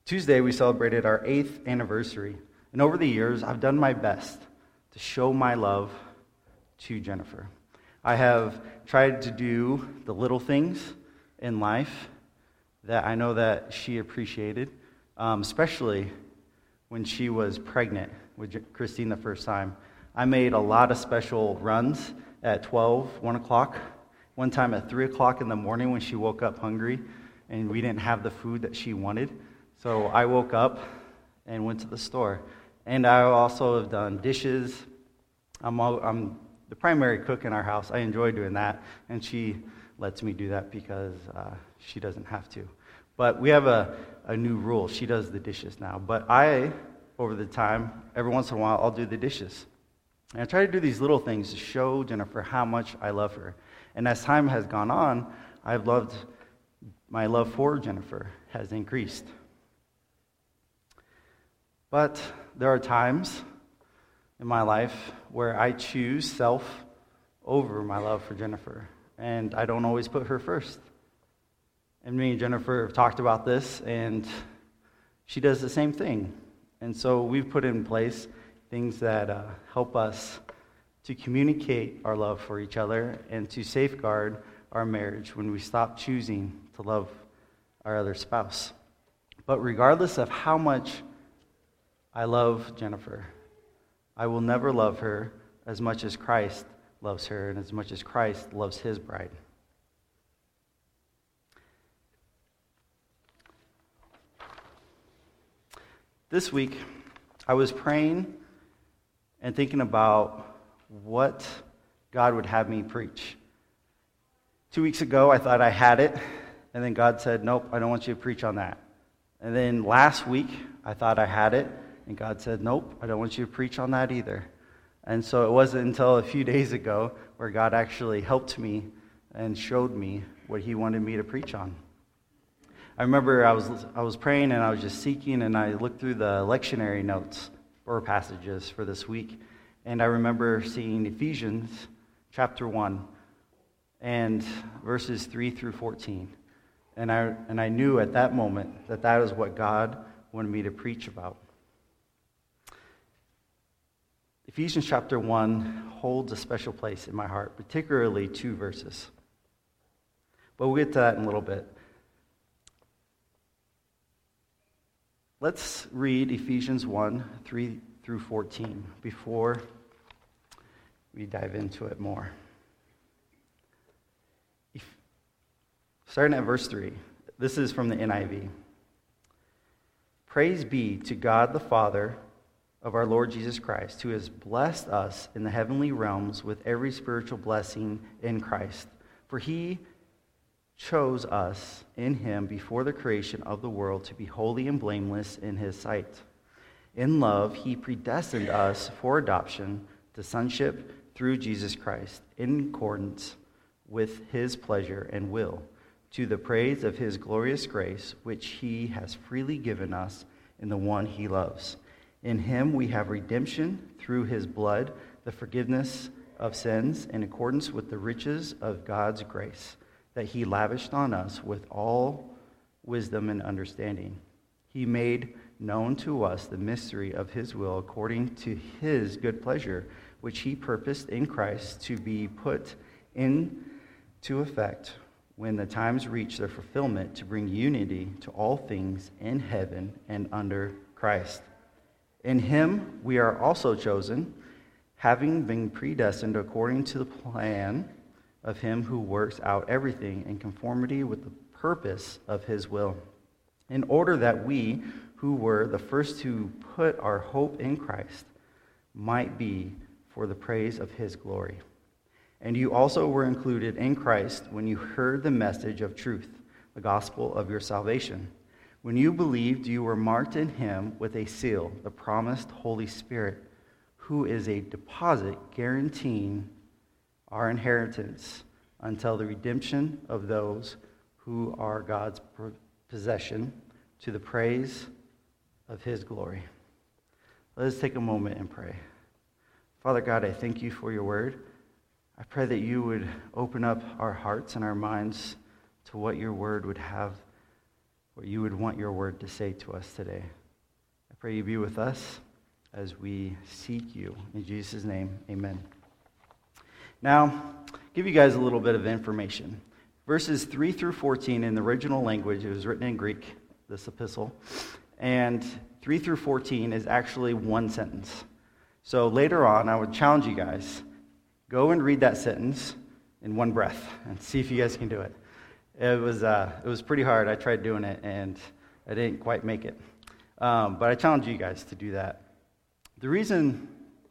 Tuesday, we celebrated our 8th anniversary. And over the years, I've done my best to show my love to Jennifer. I have tried to do the little things in life that I know that she appreciated, especially when she was pregnant with Christine the first time. I made a lot of special runs at 12, 1 o'clock, one time at 3 o'clock in the morning when she woke up hungry and we didn't have the food that she wanted. So I woke up and went to the store. And I also have done dishes. I'm the primary cook in our house. I enjoy doing that, and she lets me do that because she doesn't have to. But we have a new rule. She does the dishes now. But I, over the time, every once in a while, I'll do the dishes. And I try to do these little things to show Jennifer how much I love her. And as time has gone on, my love for Jennifer has increased. But there are times in my life where I choose self over my love for Jennifer. And I don't always put her first. And me and Jennifer have talked about this, and she does the same thing. And so we've put in place things that help us to communicate our love for each other and to safeguard our marriage when we stop choosing to love our other spouse. But regardless of how much I love Jennifer, I will never love her as much as Christ loves her and as much as Christ loves his bride. This week, I was praying and thinking about what God would have me preach. 2 weeks ago, I thought I had it, and then God said, nope, I don't want you to preach on that. And then last week, I thought I had it, and God said, nope, I don't want you to preach on that either. And so it wasn't until a few days ago where God actually helped me and showed me what he wanted me to preach on. I remember I was praying and I was just seeking, and I looked through the lectionary notes or passages for this week, and I remember seeing Ephesians chapter 1 and verses 3 through 14. And I knew at that moment that that is what God wanted me to preach about. Ephesians chapter 1 holds a special place in my heart, particularly 2 verses. But we'll get to that in a little bit. Let's read Ephesians 1, 3 through 14 before we dive into it more. Starting at verse 3. This is from the NIV. Praise be to God the Father of our Lord Jesus Christ, who has blessed us in the heavenly realms with every spiritual blessing in Christ. For he chose us in him before the creation of the world to be holy and blameless in his sight. In love, he predestined us for adoption to sonship through Jesus Christ, in accordance with his pleasure and will, to the praise of his glorious grace, which he has freely given us in the one he loves. In him we have redemption through his blood, the forgiveness of sins, in accordance with the riches of God's grace that he lavished on us with all wisdom and understanding. He made known to us the mystery of his will according to his good pleasure, which he purposed in Christ to be put into effect when the times reach their fulfillment, to bring unity to all things in heaven and under Christ. In him we are also chosen, having been predestined according to the plan of him who works out everything in conformity with the purpose of his will, in order that we, who were the first to put our hope in Christ, might be for the praise of his glory. And you also were included in Christ when you heard the message of truth, the gospel of your salvation. When you believed, you were marked in him with a seal, the promised Holy Spirit, who is a deposit guaranteeing our inheritance until the redemption of those who are God's possession, to the praise of his glory. Let us take a moment and pray. Father God, I thank you for your word. I pray that you would open up our hearts and our minds to what your word would have what you would want your word to say to us today. I pray you be with us as we seek you. In Jesus' name, amen. Now, I'll give you guys a little bit of information. Verses 3 through 14 in the original language, it was written in Greek, this epistle, and 3 through 14 is actually one sentence. So later on, I would challenge you guys, go and read that sentence in one breath and see if you guys can do it. It was pretty hard. I tried doing it, and I didn't quite make it. But I challenge you guys to do that. The reason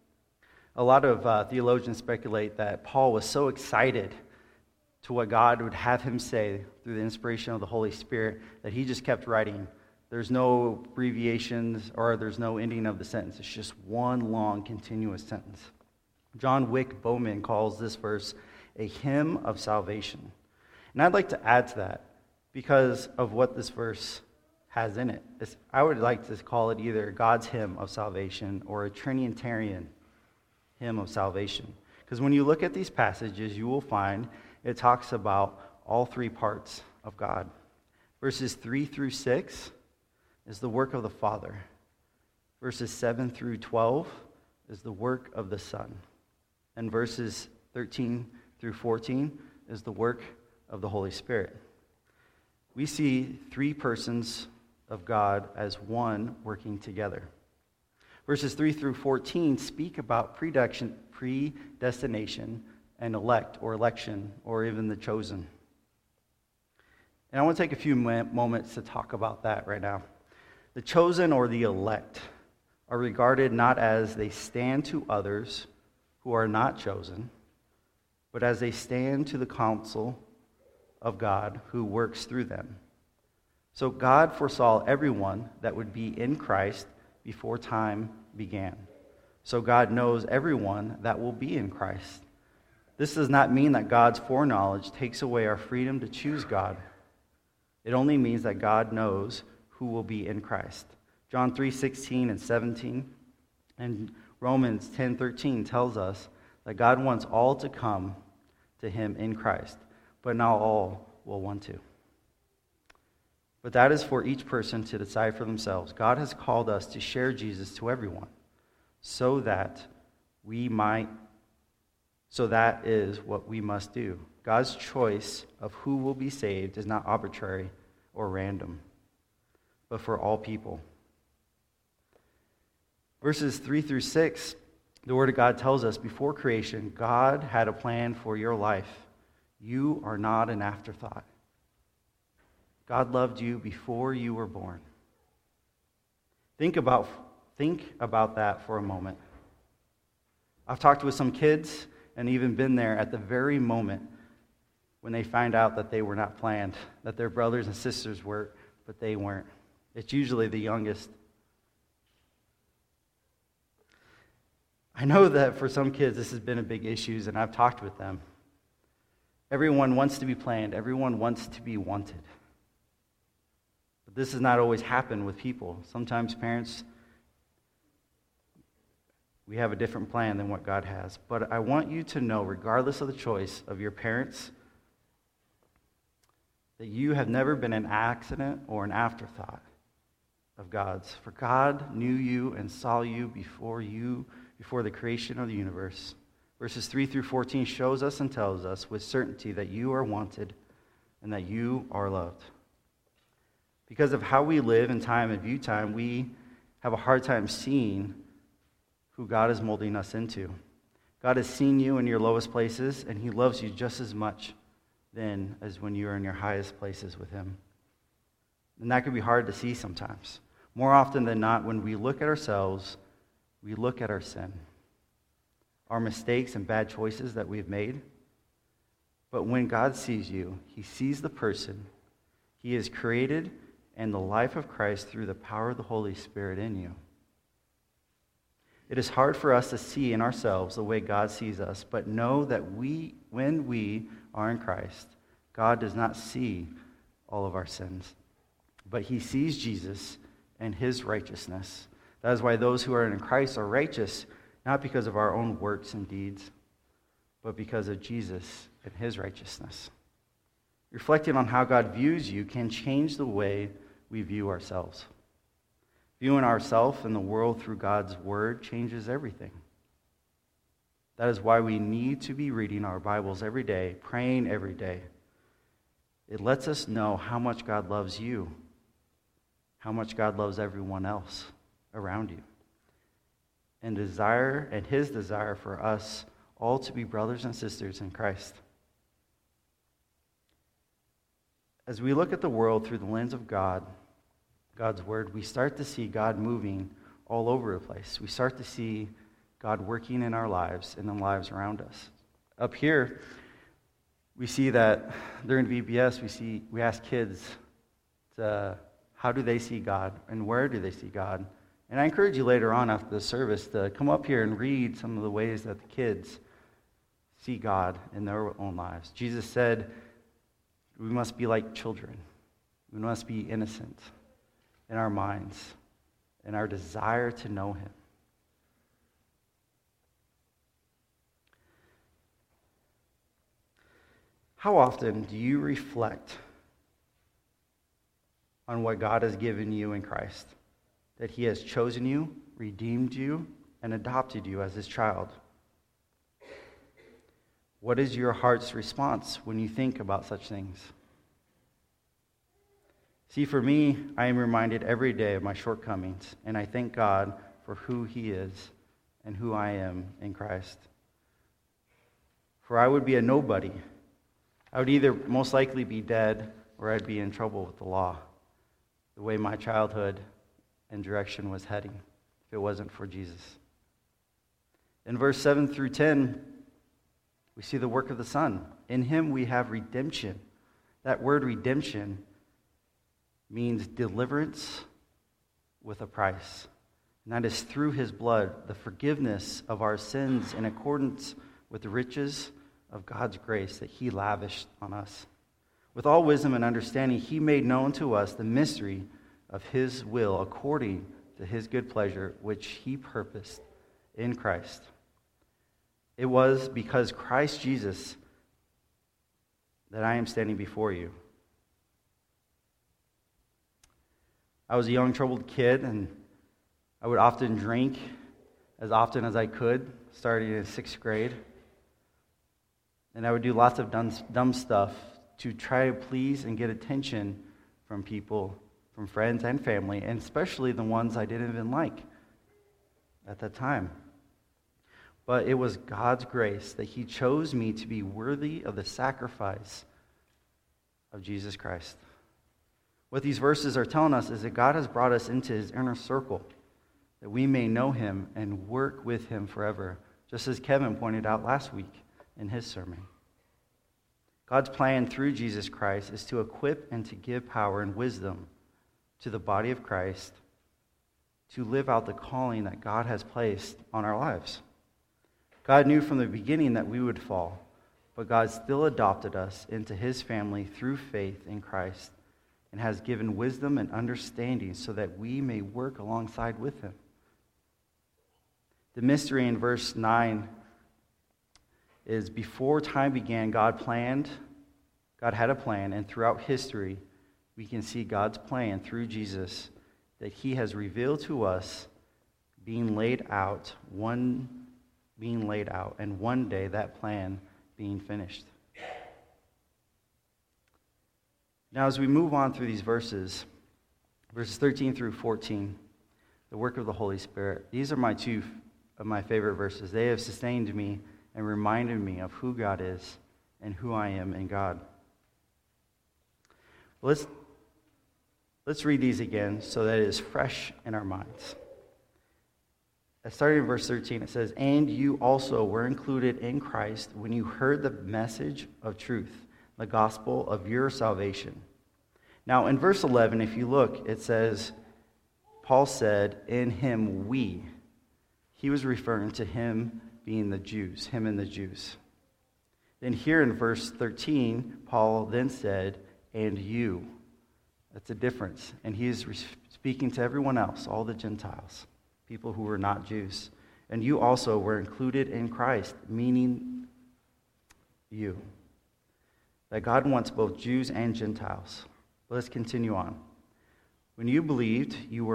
a lot of theologians speculate that Paul was so excited to what God would have him say through the inspiration of the Holy Spirit that he just kept writing. There's no abbreviations or there's no ending of the sentence. It's just one long, continuous sentence. John Wick Bowman calls this verse a hymn of salvation. And I'd like to add to that because of what this verse has in it. I would like to call it either God's hymn of salvation or a Trinitarian hymn of salvation. Because when you look at these passages, you will find it talks about all three parts of God. Verses 3 through 6 is the work of the Father. Verses 7 through 12 is the work of the Son. And verses 13 through 14 is the work of the Holy Spirit. We see three persons of God as one working together. Verses 3 through 14 speak about predestination and elect or election or even the chosen. And I want to take a few moments to talk about that right now. The chosen or the elect are regarded not as they stand to others who are not chosen, but as they stand to the counsel of God who works through them. So God foresaw everyone that would be in Christ before time began. So God knows everyone that will be in Christ. This does not mean that God's foreknowledge takes away our freedom to choose God. It only means that God knows who will be in Christ. John 3:16 and 17 and Romans 10:13 tells us that God wants all to come to him in Christ, but not all will want to. But that is for each person to decide for themselves. God has called us to share Jesus to everyone, so that is what we must do. God's choice of who will be saved is not arbitrary or random, but for all people. Verses 3 through 6, the Word of God tells us before creation, God had a plan for your life. You are not an afterthought. God loved you before you were born. Think about that for a moment. I've talked with some kids and even been there at the very moment when they find out that they were not planned, that their brothers and sisters were, but they weren't. It's usually the youngest. I know that for some kids this has been a big issue, and I've talked with them. Everyone wants to be planned. Everyone wants to be wanted. But this does not always happen with people. Sometimes parents, we have a different plan than what God has. But I want you to know, regardless of the choice of your parents, that you have never been an accident or an afterthought of God's. For God knew you and saw you before the creation of the universe. Verses 3 through 14 shows us and tells us with certainty that you are wanted and that you are loved. Because of how we live in time and view time, we have a hard time seeing who God is molding us into. God has seen you in your lowest places, and he loves you just as much then as when you are in your highest places with him. And that can be hard to see sometimes. More often than not, when we look at ourselves, we look at our sin, our mistakes and bad choices that we've made. But when God sees you, he sees the person he has created and the life of Christ through the power of the Holy Spirit in you. It is hard for us to see in ourselves the way God sees us, but know that when we are in Christ, God does not see all of our sins, but he sees Jesus and his righteousness. That is why those who are in Christ are righteous, not because of our own works and deeds, but because of Jesus and his righteousness. Reflecting on how God views you can change the way we view ourselves. Viewing ourselves and the world through God's word changes everything. That is why we need to be reading our Bibles every day, praying every day. It lets us know how much God loves you, how much God loves everyone else around you, and His desire for us all to be brothers and sisters in Christ. As we look at the world through the lens of God's word, we start to see God moving all over the place. We start to see God working in our lives and in the lives around us. Up here, we see that during VBS, we ask kids how do they see God and where do they see God. And I encourage you later on after the service to come up here and read some of the ways that the kids see God in their own lives. Jesus said we must be like children. We must be innocent in our minds and our desire to know Him. How often do you reflect on what God has given you in Christ? That He has chosen you, redeemed you, and adopted you as His child. What is your heart's response when you think about such things? See, for me, I am reminded every day of my shortcomings, and I thank God for who He is and who I am in Christ. For I would be a nobody. I would either most likely be dead or I'd be in trouble with the law, the way my childhood and direction was heading, if it wasn't for Jesus. In verse 7 through 10, we see the work of the Son. In Him we have redemption. That word redemption means deliverance with a price. And that is through His blood, the forgiveness of our sins in accordance with the riches of God's grace that He lavished on us. With all wisdom and understanding, He made known to us the mystery of His will according to His good pleasure, which He purposed in Christ. It was because Christ Jesus that I am standing before you. I was a young, troubled kid, and I would often drink as often as I could, starting in 6th grade. And I would do lots of dumb stuff to try to please and get attention from people, from friends and family, and especially the ones I didn't even like at that time. But it was God's grace that He chose me to be worthy of the sacrifice of Jesus Christ. What these verses are telling us is that God has brought us into His inner circle, that we may know Him and work with Him forever, just as Kevin pointed out last week in his sermon. God's plan through Jesus Christ is to equip and to give power and wisdom to the body of Christ to live out the calling that God has placed on our lives. God knew from the beginning that we would fall, but God still adopted us into His family through faith in Christ and has given wisdom and understanding so that we may work alongside with Him. The mystery in verse 9 is before time began, God had a plan, and throughout history, we can see God's plan through Jesus that He has revealed to us being laid out, and one day that plan being finished. Now, as we move on through these verses 13 through 14, the work of the Holy Spirit, these are two of my favorite verses. They have sustained me and reminded me of who God is and who I am in God. Let's read these again so that it is fresh in our minds. Starting in verse 13, it says, "And you also were included in Christ when you heard the message of truth, the gospel of your salvation." Now, in verse 11, if you look, it says, Paul said, "In Him we." He was referring to him being the Jews, him and the Jews. Then here in verse 13, Paul then said, "And you." That's a difference. And he is speaking to everyone else, all the Gentiles, people who were not Jews. "And you also were included in Christ," meaning you. That God wants both Jews and Gentiles. But let's continue on. When you believed, you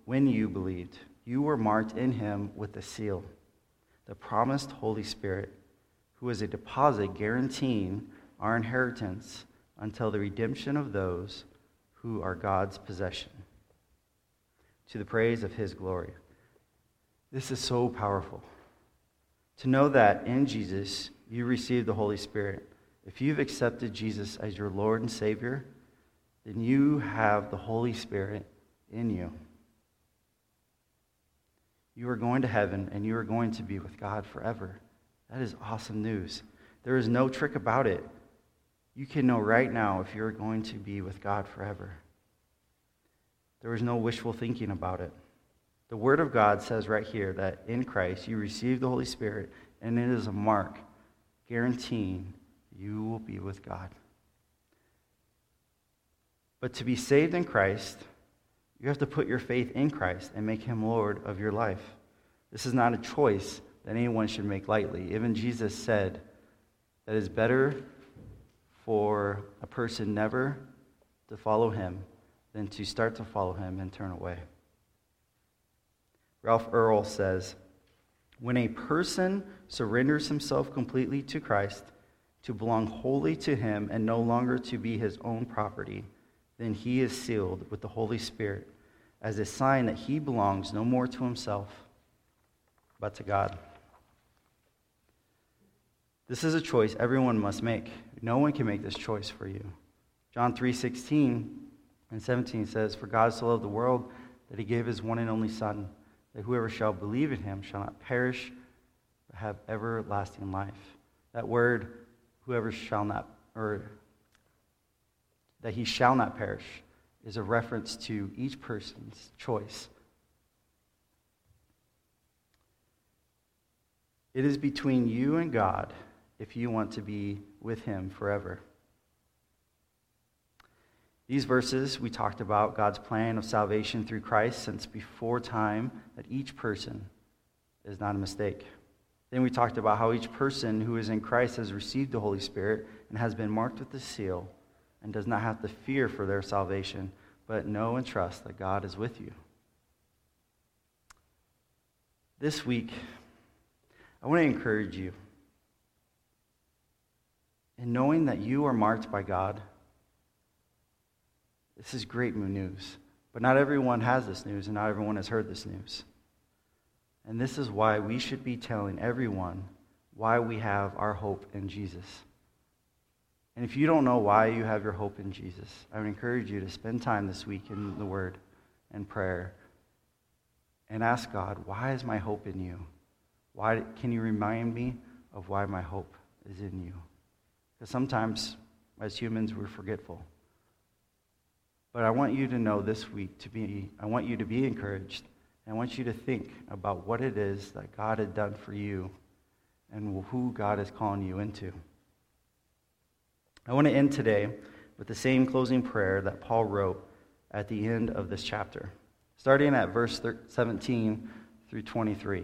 were marked in him with the seal, the promised Holy Spirit, who is a deposit guaranteeing our inheritance until the redemption of those who are God's possession, to the praise of his glory. This is so powerful. To know that in Jesus you receive the Holy Spirit. If you've accepted Jesus as your Lord and Savior, then you have the Holy Spirit in you. You are going to heaven, and you are going to be with God forever. That is awesome news. There is no trick about it. You can know right now if you're going to be with God forever. There is no wishful thinking about it. The Word of God says right here that in Christ you receive the Holy Spirit, and it is a mark guaranteeing you will be with God. But to be saved in Christ, you have to put your faith in Christ and make him Lord of your life. This is not a choice that anyone should make lightly. Even Jesus said that it's better for a person never to follow him than to start to follow him and turn away. Ralph Earl says, when a person surrenders himself completely to Christ, to belong wholly to him and no longer to be his own property, then he is sealed with the Holy Spirit as a sign that he belongs no more to himself, but to God. This is a choice everyone must make. No one can make this choice for you. John 3:16 and 17 says, for God so loved the world that he gave his one and only Son, that whoever shall believe in him shall not perish, but have everlasting life. That word, whoever shall not, or that he shall not perish, is a reference to each person's choice. It is between you and God if you want to be with him forever. These verses, we talked about God's plan of salvation through Christ since before time, that each person is not a mistake. Then we talked about how each person who is in Christ has received the Holy Spirit and has been marked with the seal and does not have to fear for their salvation, but know and trust that God is with you. This week, I want to encourage you in knowing that you are marked by God. This is great news, but not everyone has this news and not everyone has heard this news. And this is why we should be telling everyone why we have our hope in Jesus. And if you don't know why you have your hope in Jesus, I would encourage you to spend time this week in the Word and prayer and ask God, why is my hope in you? Why can you remind me of why my hope is in you? Because sometimes, as humans, we're forgetful. But I want you to know this week I want you to be encouraged. And I want you to think about what it is that God had done for you and who God is calling you into. I want to end today with the same closing prayer that Paul wrote at the end of this chapter, starting at verse 17 through 23.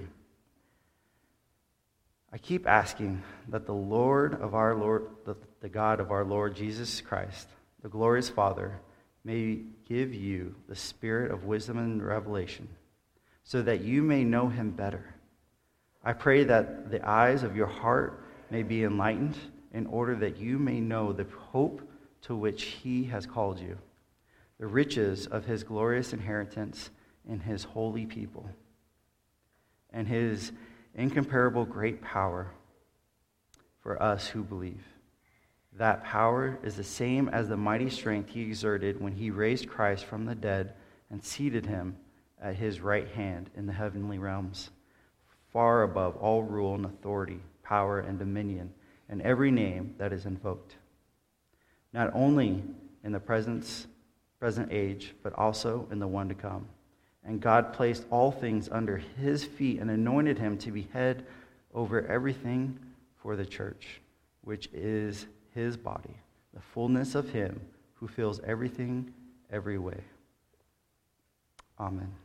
I keep asking that the God of our Lord Jesus Christ, the glorious Father, may give you the spirit of wisdom and revelation, so that you may know him better. I pray that the eyes of your heart may be enlightened, in order that you may know the hope to which he has called you, the riches of his glorious inheritance in his holy people, and his incomparable great power for us who believe. That power is the same as the mighty strength he exerted when he raised Christ from the dead and seated him at his right hand in the heavenly realms, far above all rule and authority, power and dominion, and every name that is invoked, not only in the present age, but also in the one to come. And God placed all things under his feet and anointed him to be head over everything for the church, which is his body, the fullness of him who fills everything every way. Amen.